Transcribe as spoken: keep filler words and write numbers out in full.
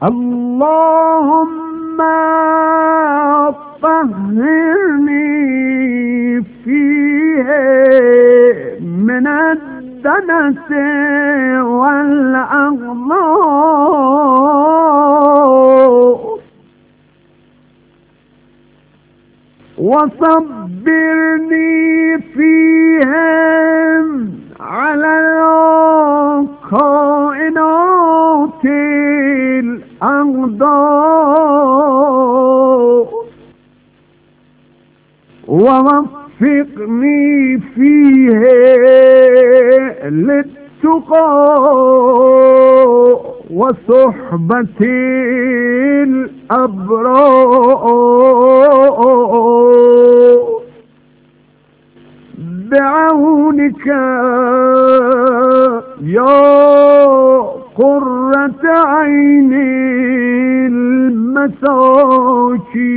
اللهم طهرني فيه من الدنس والأغلاط، وصبرني فيهم على الكائنات الأغدار، ووفقني فيه للتقى وصحبة الأبرار، بعونك يا قرة عين المساكين.